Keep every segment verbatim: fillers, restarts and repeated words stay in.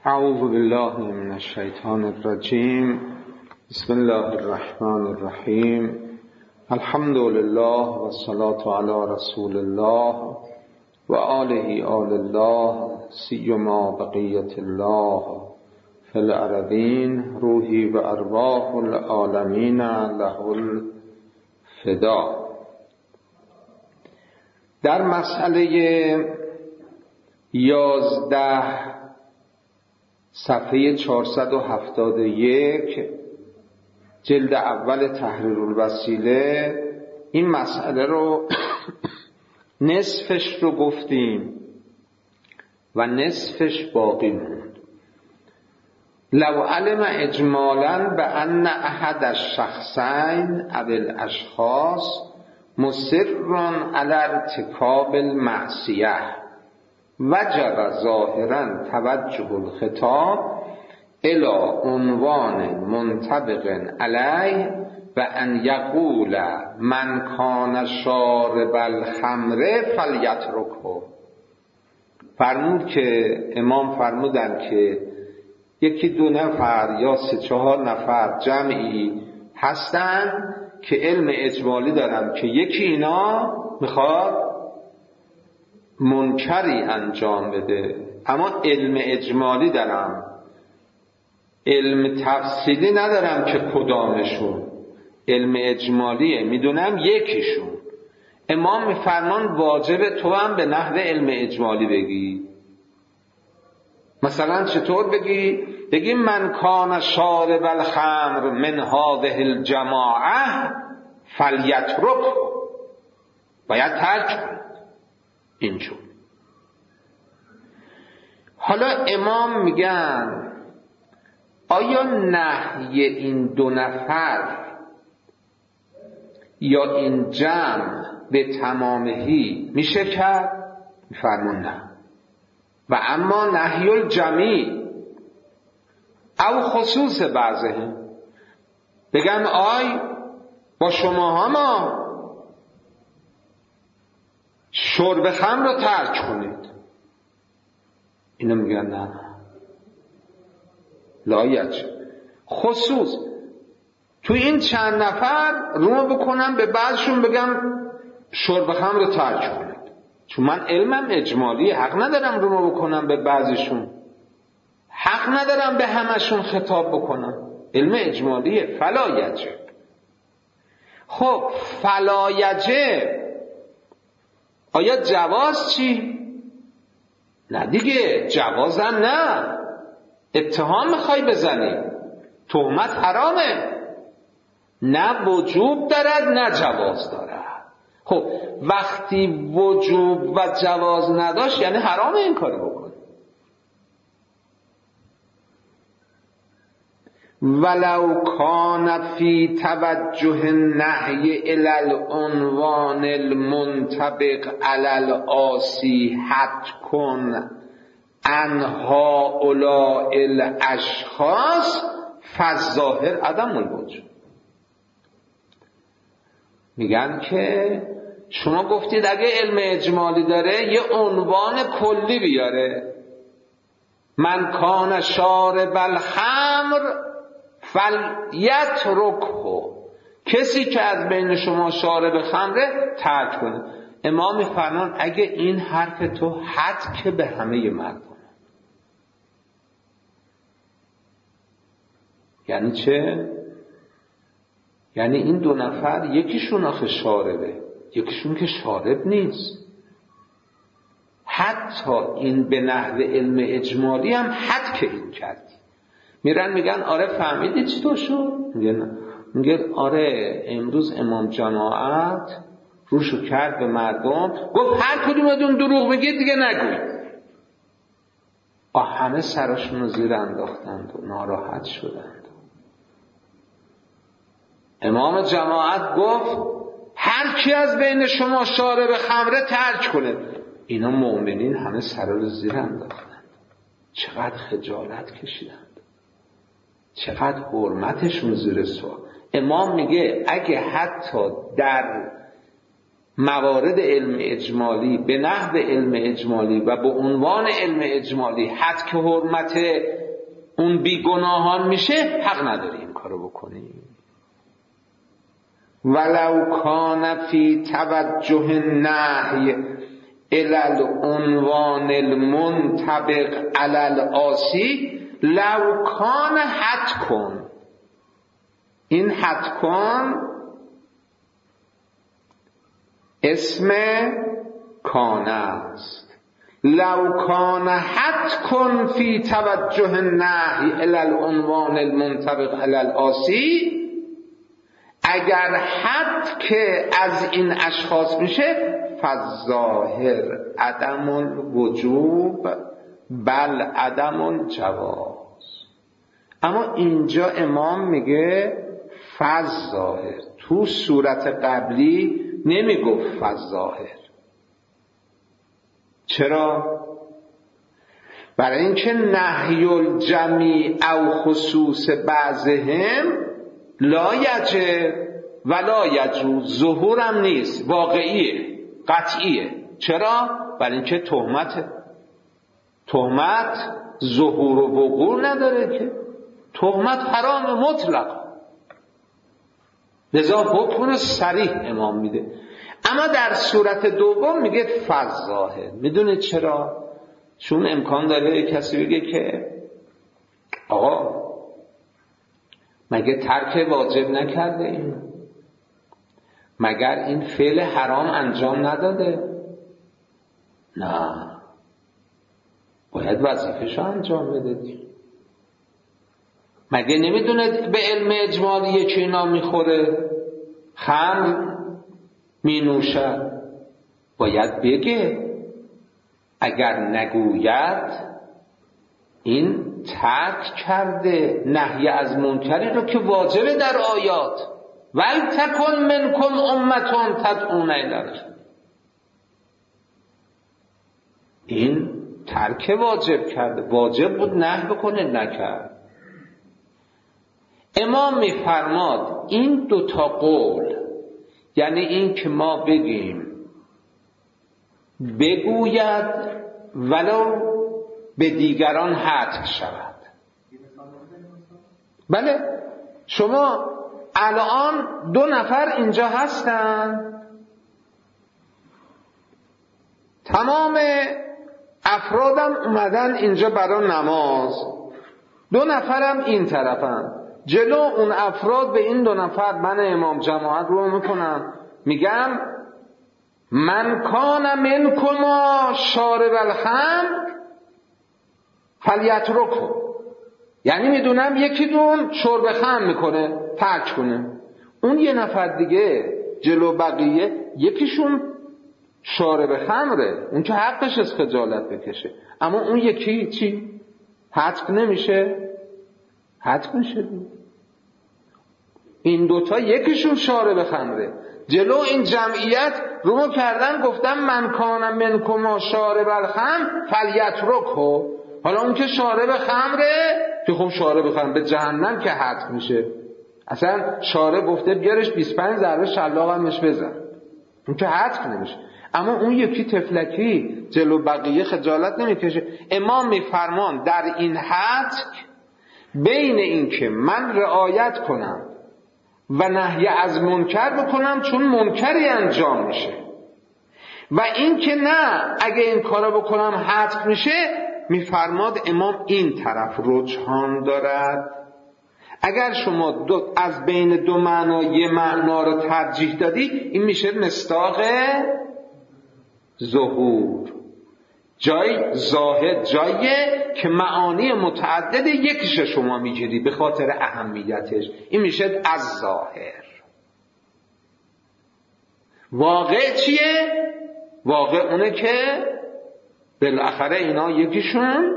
اعوذ بالله من الشیطان الرجیم. بسم الله الرحمن الرحیم. الحمد لله و الصلاة علی رسول الله و آله آل الله سیما بقیت الله فی الارضین روحی و ارواح العالمین له الفدا. در مسئله یازده صفحه چهارصد و هفتاد و یک جلد اول تحریرالوسیله این مسئله رو نصفش رو گفتیم و نصفش باقی موند. لو علم اجمالا به ان احد الشخصین او الاشخاص مصر علی ارتکاب المعصیه وجب ظاهرا توجه الخطاب الى عنوان منطبق علیه و ان یقول من کان شارب الخمر فلیترکه. فرمود که امام فرمودن که یکی دو نفر یا سه چهار نفر جمعی هستن که علم اجمالی دارن که یکی اینا میخواد منکری انجام بده، اما علم اجمالی دارم، علم تفصیلی ندارم که کدامشون. علم اجمالیه، میدونم یکیشون. امام میفرمان واجب تو هم به نحو علم اجمالی بگی. مثلا چطور بگی؟ بگی من کان شارب الخمر من هذه الجماعه فلیترک، باید ترک کنید. اینجور. حالا امام میگن آیا نهی این دو نفر یا این جمع به تمامهی میشه کرد؟ میفرمون نه. و اما نهی الجمیع او خصوص بعضهم، بگن آی با شما هم شرب خمر رو ترک کنید. اینو میگن نه لایج خصوص تو این چند نفر رو بکنم به بعضشون بگم شرب خمر رو ترک کنید، چون من علمم اجمالی، حق ندارم رو بکنم به بعضشون، حق ندارم به همشون خطاب بکنم، علم اجمالیه. فلایج. خب فلایج آیا جواز چی؟ نه دیگه، جوازم نه. اتهام میخوای بزنی، تهمت حرامه، نه وجوب دارد نه جواز دارد. خب وقتی وجوب و جواز نداشت یعنی حرامه این کارو بکنی. ولو کان فی توجه النهی الی العنوان المنطبق علی العاصی حد کن عن هؤلاء الاشخاص فالظاهر عدم الوجوب. میگن که شما گفتید اگه علم اجمالی داره یه عنوان کلی بیاره، من کان شارب الخمر فلیترکه، کسی که از بین شما شارب خمره ترک کنه. امام میفرمان اگه این حرف تو حد که به همه مردم. یعنی چه؟ یعنی این دو نفر یکیشون آخه شاربه، یکیشون که شارب نیست. حتی این به نحو علم اجمالی هم حد که این کردی. میرن میگن آره فهمیدی چی تو شد؟ میگن میگه آره امروز امام جماعت روشو کرد به مردم، گفت هر کدومتون دروغ بگید دیگه نگوید. آه همه سرشون رو زیر انداختند و ناراحت شدند. امام جماعت گفت هر کی از بین شما شارب خمره ترک کنه. اینا مؤمنین همه سر رو زیر انداختند. چقدر خجالت کشیدند، چقدر حرمتشون زیر سوال. امام میگه اگه حتی در موارد علم اجمالی به نحو علم اجمالی و به عنوان علم اجمالی حد که حرمت اون بیگناهان میشه، حق نداری این کارو بکنی. ولو کان فی توجه نهی الی العنوان المنطبق علی العاصی لو کان حد کن. این حد کن اسم کان است. لو کان حد کن فی توجه نهی الی العنوان المنطبق علی العاصی، اگر حد که از این اشخاص میشه، فالظاهر عدم الوجوب بل عدم الجواز. اما اینجا امام میگه فالظاهر، تو صورت قبلی نمیگفت فالظاهر. چرا؟ برای اینکه نهی الجمیع او خصوص بعضهم لا یجب ولا یجوز، ظهورم نیست، واقعیه، قطعیه. چرا؟ برای اینکه تهمت تهمت ظهور و وقوع نداره، که تهمت حرام مطلق، لذا حکم صریح امام میده. اما در صورت دوم میگه فالظاهر. میدونید چرا؟ چون امکان داره کسی بگه که آقا مگه ترک واجب نکرده این؟ مگر این فعل حرام انجام نداده؟ نه، باید وظیفه‌شو انجام بده. مگه نمیدونه به علم اجمالی که اینا میخوره، خمر مینوشه؟ باید بگه. اگر نگوید این ترک کرده نهی از منکری رو که واجبه در آیات. ولتکن منکم امة تدعون الی الخیر. این ترک واجب کرده، واجب بود نهی بکنه، نکرد. امام میفرماد این دوتا قول، یعنی این که ما بگیم بگوید ولو به دیگران حتم شود. بله، شما الان دو نفر اینجا هستن، تمام افرادم اومدن اینجا برای نماز، دو نفرم این طرفن. جلو اون افراد به این دو نفر من امام جماعت رو میکنم، میگم من کان منکما شارب الخمر فلیترکه. یعنی میدونم یکی دون شرب خمر میکنه، ترک کنه. اون یه نفر دیگه جلو بقیه یکیشون شارب خمره، اون که حقش از خجالت بکشه. اما اون یکی چی؟ حتک نمیشه؟ حتک میشه. این دوتا یکیشون شارب خمره، جلو این جمعیت رو کردن گفتن من کان منکما شارب الخمر فلیترکه. حالا اون که شارب خمره، که خب شارب خمر به جهنم که حتک میشه. اصلا شارب گفته بیارش بیست و پنج ضربه شلاق همش بزن، اون که حتک نمیشه. اما اون یکی تفلکی جلو بقیه خجالت نمیکشه. امام میفرمان در این حتک بین این که من رعایت کنم و نهی از منکر بکنم چون منکری انجام میشه، و این که نه اگه این کارو بکنم حتک میشه، میفرماد امام این طرف رجحان دارد. اگر شما دو از بین دو معنا یه معنا رو ترجیح دادی، این میشه مصداق ظهور. جای ظاهر جاییه که معانی متعدد یکیش شما میگیری به خاطر اهمیتش، این میشه از ظاهر. واقع چیه؟ واقع اونه که بالاخره اینا یکیشون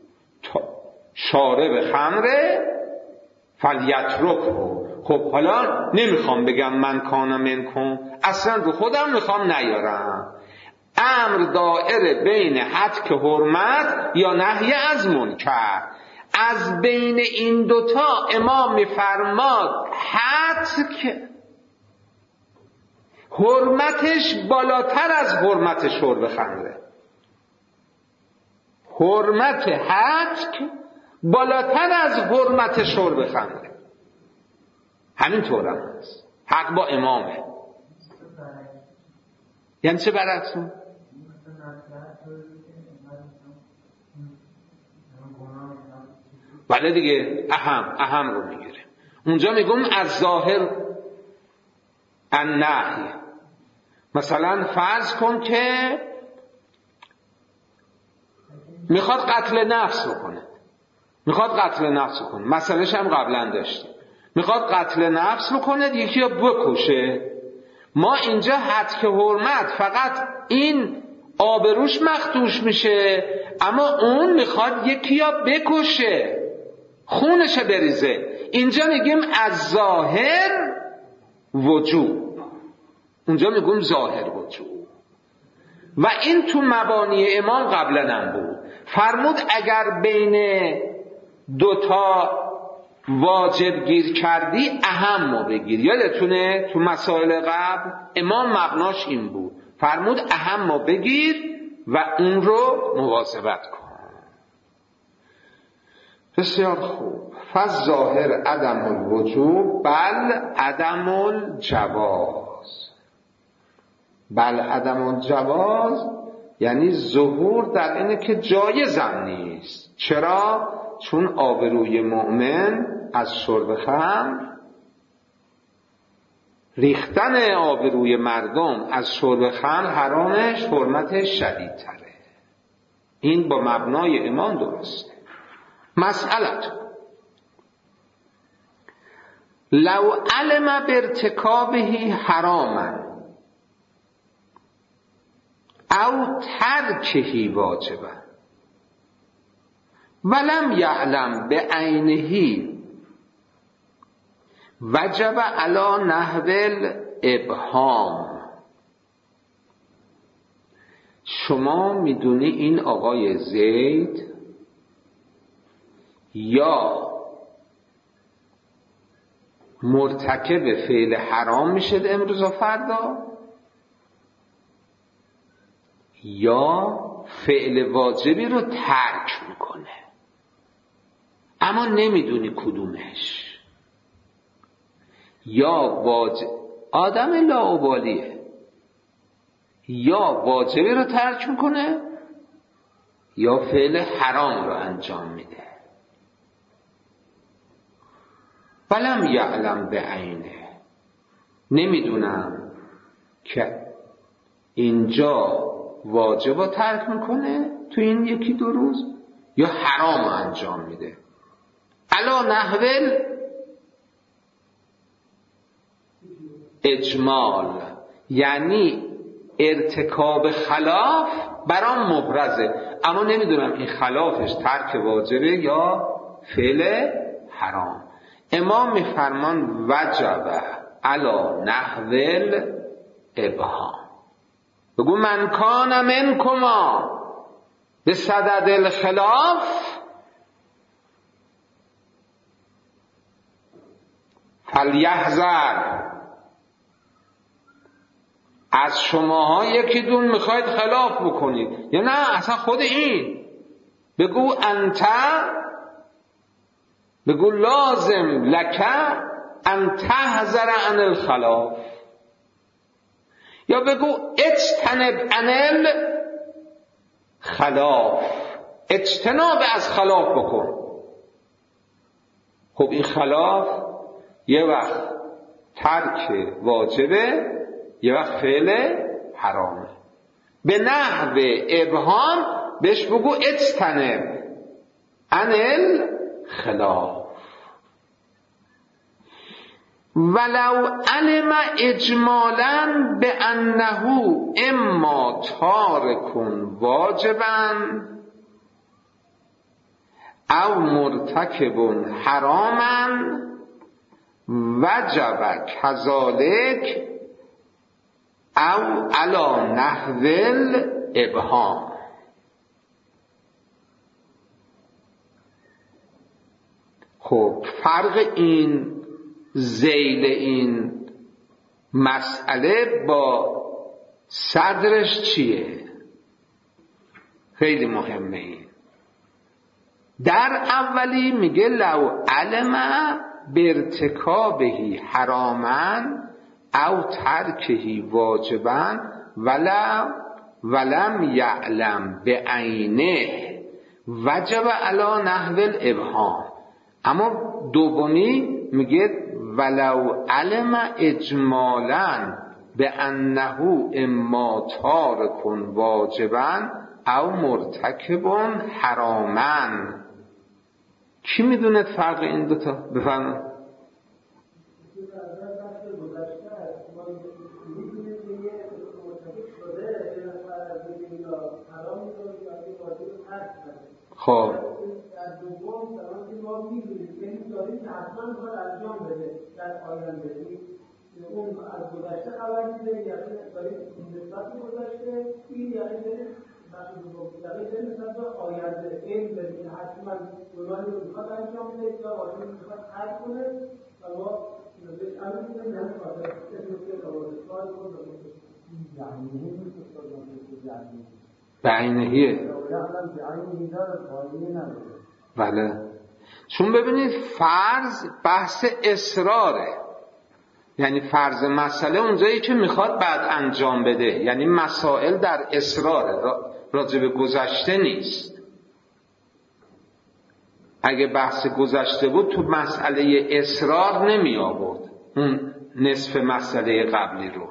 شارب خمره فلیترکه. خب حالا نمیخوام بگم من کان منکم، اصلا رو خودم میخوام نیارم. امر دائره بین حتک حرمت یا نهی از منکر. از بین این دوتا امام میفرماد حتک حرمتش بالاتر از حرمت شرب خمره. حرمت هتک بالاتر از حرمت شرب خمره. همینطور هم هست. حق با امامه. یعنی چه برعکس؟ بله دیگه، اهم اهم رو میگیره. اونجا میگم از ظاهر النهی. مثلا فرض کن که میخواد قتل نفس بکنه، میخواد قتل نفس بکنه، مسئلهش هم قبلا داشته، میخواد قتل نفس بکنه، یکی رو بکشه. ما اینجا حد حرمت فقط این آبروش مخدوش میشه، اما اون میخواد یکی رو بکشه، خونش بریزه. اینجا میگیم از ظاهر وجوب، اونجا میگیم ظاهر وجوب. و این تو مبانی امام قبلا هم بود. فرمود اگر بین دوتا واجب گیر کردی اهمو بگیر. یادتونه تو مسائل قبل امام مبناش این بود، فرمود اهمو بگیر و اون رو مواظبت کن. بسیار خوب. فالظاهر عدم الوجوب بل عدم الجواز. بل عدم الجواز یعنی ظهور در اینه که جایزم نیست. چرا؟ چون آبروی مؤمن از شرب خمر، ریختن آبروی مردم از شرب خمر حرامش حرمتش شدیدتره. این با مبنای ایمان درسته. مسئلت لو علم بارتکابه حراما او ترکه واجبا ولم یعلم بعینه وجب علی نحو الابهام. شما میدونی این آقای زید یا مرتکب فعل حرام میشه امروز و فردا، یا فعل واجبی رو ترک میکنه، اما نمیدونی کدومش. یا واجب، آدم لاابالیه، یا واجبی رو ترک میکنه یا فعل حرام رو انجام میده. ولم یعلم بعینه، نمیدونم که اینجا واجب رو ترک میکنه تو این یکی دو روز یا حرام رو انجام میده. علا نحو اجمال یعنی ارتکاب خلاف برام مبرزه، اما نمیدونم این خلافش ترک واجبه یا فعل حرام. امام میفرمان وجبه علا نحو الابهام. بگو من کان منکما به صدد الخلاف فلیحذر. از شماها یکی دون میخواید خلاف بکنید، یا نه اصلا خود این بگو انت، بگو لازم لک ان تحذر عن الخلاف، یا بگو اجتنب عن الخلاف، اجتناب از خلاف بکن. خب این خلاف یه وقت ترک واجبه، یه وقت فعل حرامه. به نحو ابهام بهش بگو اجتنب عن الخلاف. ولو علم اجمالا بانه اما تارک واجبا او مرتکب حراما وجب کذالک او علی نحو الابهام. خب فرق این ذیل این مسئله با صدرش چیه؟ خیلی مهمه این. در اولی میگه لو علم برتکابهی حراما او ترکهی واجبا ولا ولم یعلم بعینه وجب علی نحو الابهام. اما دومی میگه ولو علم اجمالا بانه اما تارک واجبا او مرتکب حراما. کی میدونه فرق این دوتا؟ بفرمایید. خب اون از گذشته خبر میده یا دارید نسبت به گذشته این یعنی دارید بخش دوم یعنی دارید نسبت به آینده علم دارید که حتما گناهی رو میخواد انجام بده یا واقعا میخواد حل کنه و ما بهش امر میدیم نه خاطر اسم که آورده سوال کنه بعینهیه. بله، چون ببینید فرض بحث اصراره، یعنی فرض مسئله اونجایی که میخواد بعد انجام بده، یعنی مسائل در اصراره، راجع به گذشته نیست. اگه بحث گذشته بود تو مسئله اصرار نمی آورد اون نصف مسئله قبلی رو.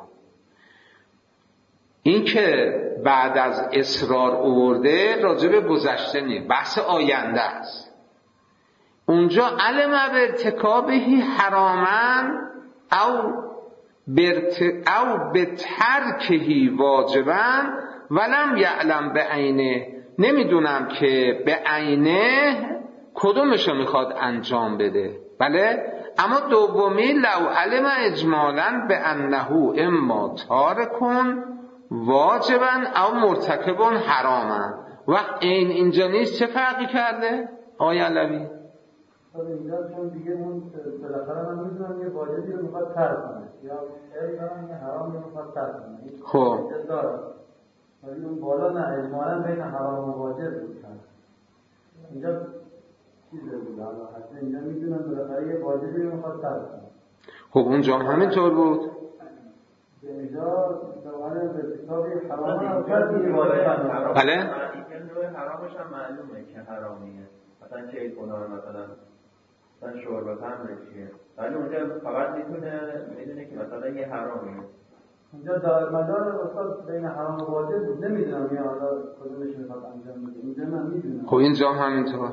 این که بعد از اصرار آورده راجع به گذشته نیست، بحث آینده است. اونجا علم برتکابهی حراما او برت او به ترکهی واجبا ولم یعلم به عینه، نمیدونم که به عینه کدومشو میخواد انجام بده. بله، اما دومی لو علم اجمالا به انه اما تارکن واجبا او مرتکب حراما. وقت این اینجا نیست چه فرقی کرده آقای علوی؟ اینجا چون دیگه اون بالاخره من میدونم یه واجبی رو میخواد ترک کنه یا خیلی کنم یه حرامی رو میخواد ترک کنه. خب ولی اون بالا نه اجمالا بین حرام و واجب بود. اینجا چیزه بود حالا حتی اینجا میدونم بالاخره یه واجبی رو میخواد ترک کنه. خب اونجا همینطور بود. اینجا دوانه به کتابی حرام حرام بله حرامش هم معلومه که حرامیه، مثلا چه گناه مثلا مثلا شرب خمر چیه، ولی اونجا فقط میتونه میدونه که مثلا یه حرامیه. اونجا دار مدار استاد بین حرام و واجب بود، نمیدونم یا حالا کدومش میخواد انجام بده. اینجا من میدونم. خب اینجا همینطور.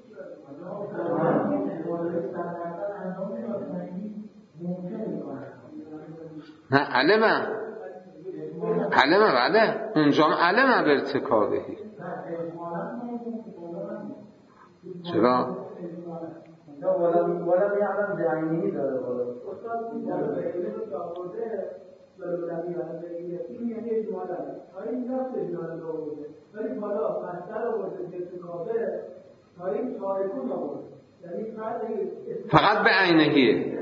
نه علمه علمه بله اونجا هم علمه برتکابهی. چرا؟ ولم ولم یعلم بعینه داره استاد این رو آورده ولم یعلم بعینه این یعنی اجمالا این نفس اجمالا آورده ولی بالا مصدر آورده برتکابه تا این تارکون آورده یعنی فقط به عینهیه.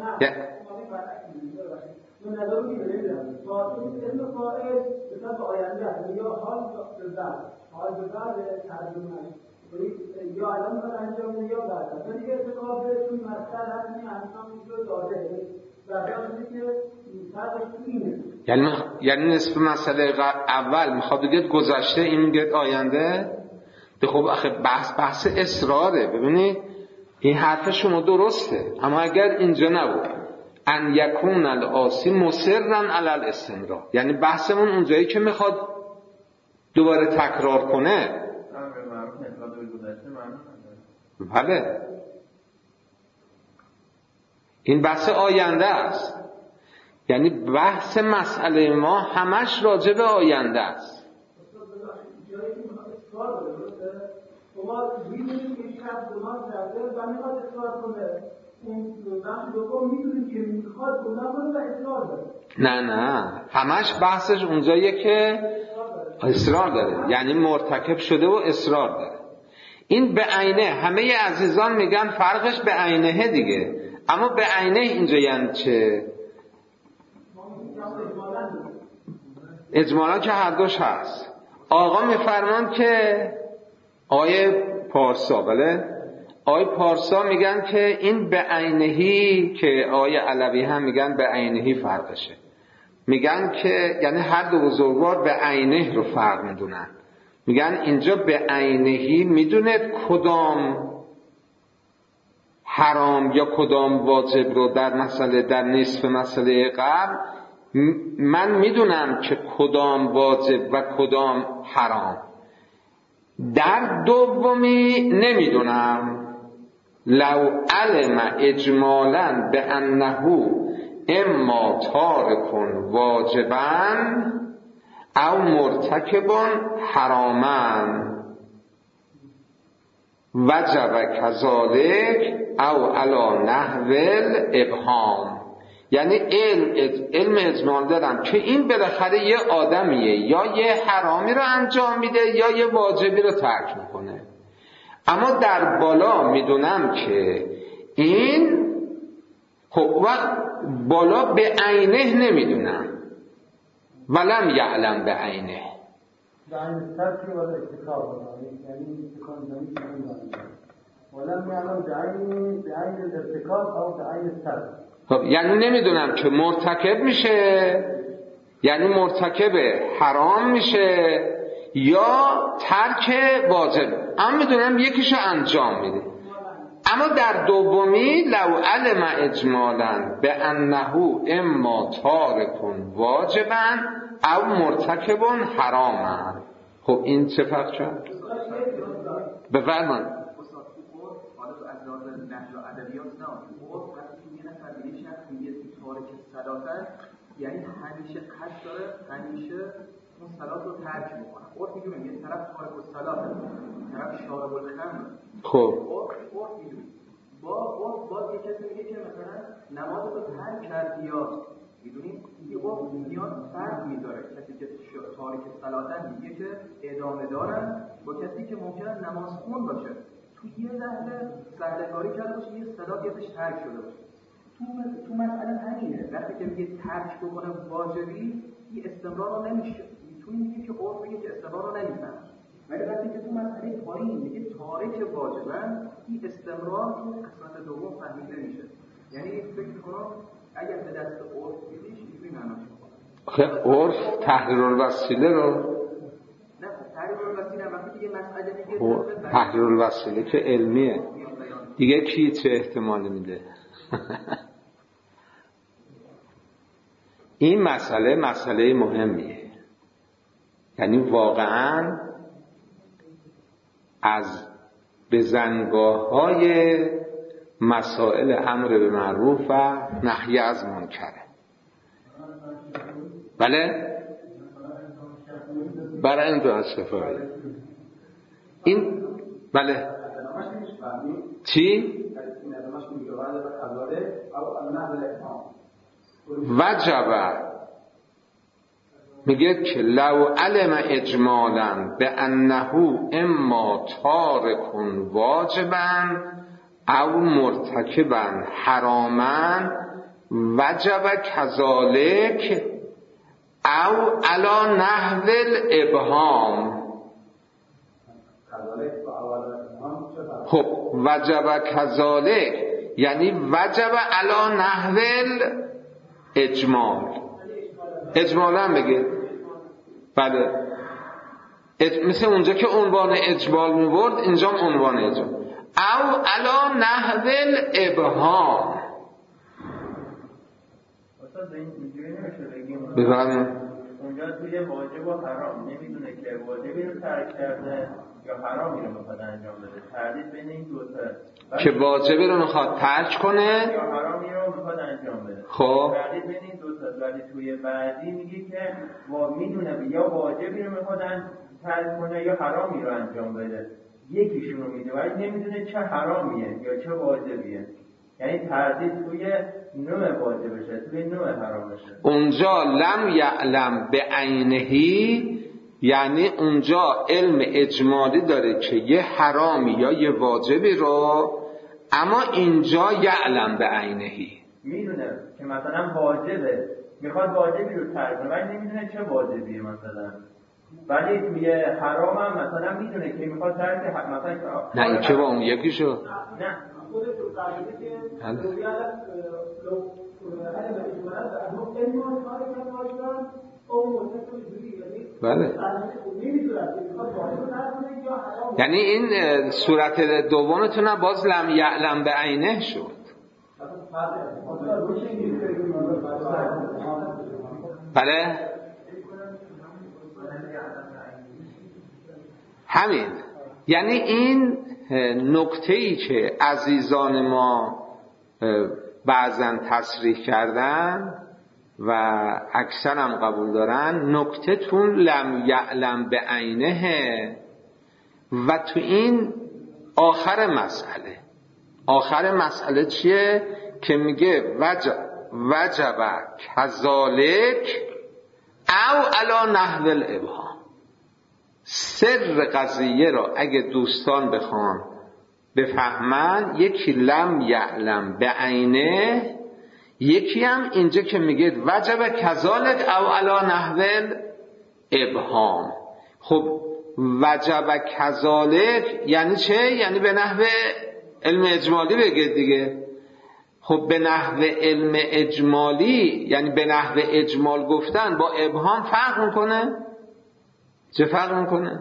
من نظر می‌گیرم تارکون اسم فاعل به طور آینده یا حال به بعد حال به بعد ترجمه یا الان میخواد انجام بده یا بعد. ولی دیگه اتفاق بهتون مصدر هست این انجام رو داده و بعد که فرقش اینه. یعنی یعنی نصف مسئله اول میخواد بگه گذشته، این میگه آینده. خب آخه بحث بحث اصراره. ببینید این حرف شما درسته، اما اگر اینجا نبود ان یکون العاصی مصرا علی الاستمرار، یعنی بحثمون اونجایی که میخواد دوباره تکرار کنه. بله این بحث آینده است، یعنی بحث مسئله ما همش راجع به آینده است. شما می‌دونید که شخص گناه کرده و می‌خواد اصرار کنه، اون بخش دوم می‌دونید که می‌خواد گناه کنه و اصرار داره. نه نه همش بحثش اونجاییه که اصرار داره، یعنی مرتکب شده و اصرار داره. این به عینه همه عزیزان میگن فرقش به عینه دیگه، اما به عینه اینجا یعنی چه؟ اجمالا که هر دوش هست. آقا میفرمان که آیه پارسا، بله آیه پارسا میگن که این به عینهی که آیه علوی هم میگن به عینهی فرقشه. میگن که یعنی هر دو بزرگوار به عینه رو فرق میدونن. میگن اینجا به عینهی میدونه کدام حرام یا کدام واجب رو در مسئله در نصف مسئله قبل من میدونم که کدام واجب و کدام حرام. در دومی نمیدونم. لو علم اجمالا به انه اما تارکن واجبا او مرتکبا حراما وجب کذالک او علی نحو الابهام. یعنی علم علم اجمال دارم که این بالاخره یه آدمیه یا یه حرامی رو انجام میده یا یه واجبی رو ترک میکنه، اما در بالا میدونم که این خب بالا به عینه نمیدونم ولم یعلم به عینه. به عین ترکی ولی اتکاب یعنی اتکاب نمیدونم ولم یعلم به عین به عین الارتکاب او به عین ترک. خب یعنی نمیدونم که مرتکب میشه، یعنی مرتکب حرام میشه یا ترک واجب، اما میدونم یکیشو انجام میده. اما در دومی لو علم اجمالا به انه اما تارکن واجبا او مرتکب حراما. خب این چه فرق شد؟ بفرمایید. حالا تو از لحاظ نحو و ادبیات نه، تو عرف وقتی یه نفر به یه شخص میگه تارک صلات یعنی همیشه قصد داره همیشه اون صلات رو ترک میکنه. عرف میگه یه طرف تارک الصلات، طرف شارب الخمر. خب عرف میگه با عرف باز یه کسی میگه که مثلا نماز رو ترک کرد یا میدونید یه عرف میاد فرق میذاره. کسی که تارک صلات میگه که ادامه دارن با کسی که ممکنه نماز خون باشه، تو یه لحظه سهلکاری کرده باشه یه صدا یادش ترک شده باشه. تو تو مسئله همینه. وقتی که میگه ترک بکنه واجبی این استمرار رو نمیشه. تو میگه که عرف میگه که استمرار رو نمیفهمه، ولی وقتی که تو مسئله پایین میگه تارک واجبن این استمرار تو قسمت دوم فهمیده نمیشه. یعنی فکر میکنم اگر به دست عرف بدیش اینجوری معناش میکنه. خب عرف تحریر الوسیله رو نه تحریر الوسیله وقتی که مسئله میگه تحریر الوسیله که علمیه دیگه کی چه احتمالی میده؟ این مسئله مسئله مهمیه. یعنی واقعا از بزنگاه‌های مسائل امر به معروف و نهی از منکره. بله؟ برای این دو استفاده این بله چی؟ وجب میگه که لو علم اجمالا به انه اما تارکن واجبا او مرتکبا حراما وجب کذالک او علی نحو الابهام. خب وجب کذالک یعنی وجب علی نحو الاجمال. اجمالا بگه بله اج... مثل اونجا که عنوان اجمال میبرد اینجا عنوان اجمال. او علی نحو الابهام. اصلا اینجوری نمیشه بگیم بفرمایید. اونجا توی واجب و حرام نمیدونه که واجبی رو ترک کرده یا حرامی رو میخواد انجام بده. تردید بین این دو تا که واجبی رو میخواد ترک کنه یا حرامی رو میخواد انجام بده. خب تردید بین این دو تا. ولی توی بعدی میگه که وا میدونه یا واجبی رو میخواد ترک کنه یا حرامی رو انجام بده. یکیشون رو میده ولی نمیدونه چه حرامیه یا چه واجبیه. یعنی تردید توی نوع واجبشه توی نوع حرامشه. اونجا لم یعلم به عینهی یعنی اونجا علم اجمالی داره که یه حرامی یا یه واجبی رو، اما اینجا یعلم به عینهی میدونه که مثلا واجبه میخواد واجبی رو ترک کنه ولی نمیدونه چه واجبیه مثلا، ولی توی حرام هم مثلا میدونه که میخواد ترک مثلا. نه این که با اون یکی شد. نه خود تو قضیه که رویت لو هر مجموعه از اون علم کار کردن اون متصل جوری یعنی بله. یعنی این صورت دومتون باز لم یعلم به عینه شد. بله همین، یعنی این نکته‌ای که عزیزان ما بعضن تصریح کردن و اکثر هم قبول دارن، نکته تون لم یعلم به عینه و تو این آخر مسئله آخر مسئله چیه که میگه وجب وجب کذالک او علی نحو الابهام. سر قضیه را اگه دوستان بخوان بفهمن، یکی لم یعلم به عینه، یکی هم اینجا که میگه وجب کذالک او علی نحو الابهام. خب وجب کذالک یعنی چه؟ یعنی به نحو علم اجمالی بگه دیگه. خب به نحو علم اجمالی یعنی به نحو اجمال گفتن با ابهام فرق میکنه؟ چه فرق میکنه؟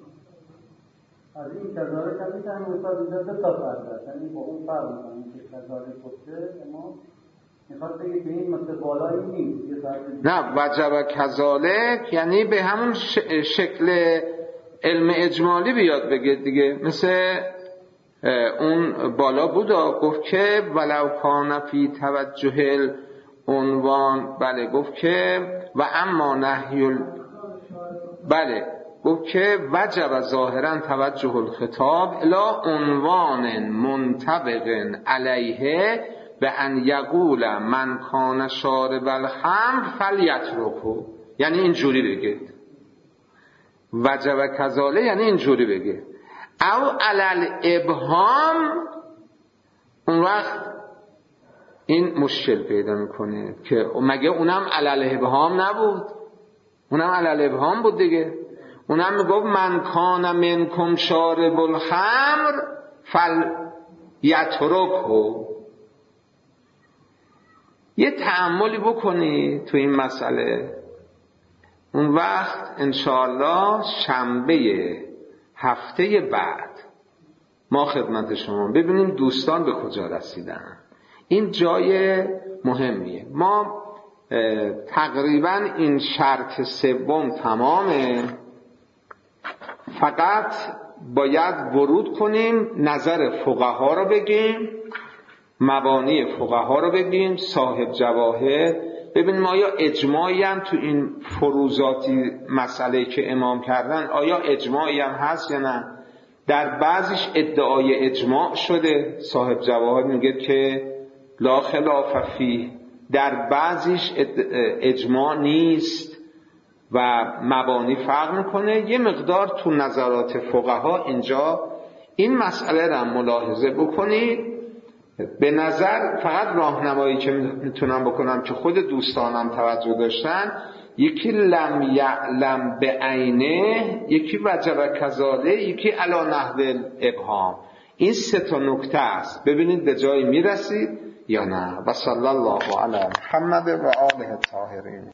از این کذالک هم میتونم استاد اینجا دو تا فرق داره، یعنی با اون فرق میکنه که کذالک گفته اما میخواد بگه که این مثل بالایی نیست. نه وجب کذالک یعنی به همون شکل علم اجمالی بیاد بگه دیگه، مثل اون بالا بود گفت که ولو کان فی توجه عنوان، بله گفت که و اما نهی، بله گفت که وجب ظاهرا توجه الخطاب الی عنوان منطبق علیه به ان یقول من کان شارب الخمر فلیترکه، یعنی اینجوری بگه وجب کذاله، یعنی اینجوری بگه. او علل ابهام، اون وقت این مشکل پیدا میکنه که مگه اونم علل ابهام نبود؟ اونم علل ابهام بود دیگه. اونم میگفت من کان منکم شارب الخمر فلیترکه. یه تأملی بکنی تو این مسئله، اون وقت انشاءالله شنبه هفته بعد ما خدمت شما ببینیم دوستان به کجا رسیدن. این جای مهمیه. ما تقریبا این شرط سوم تمامه، فقط باید ورود کنیم، نظر فقها رو بگیم، مبانی فقها رو بگیم، صاحب جواهر ببینیم آیا اجماعی هم تو این فروضاتی مسئله که امام کردن آیا اجماعی هم هست یا نه. در بعضیش ادعای اجماع شده، صاحب جواهر میگه که لا خلاف فیه، در بعضیش اجماع نیست و مبانی فرق میکنه. یه مقدار تو نظرات فقها اینجا این مسئله رو ملاحظه بکنید. به نظر فقط راهنمایی که میتونم بکنم که خود دوستانم توجه داشتن، یکی لم یعلم به عینه، یکی وجب کذاله، یکی علی نحو الابهام. این سه تا نکته است، ببینید به جایی میرسید یا نه. و صلی الله علی محمد و آله الطاهرین.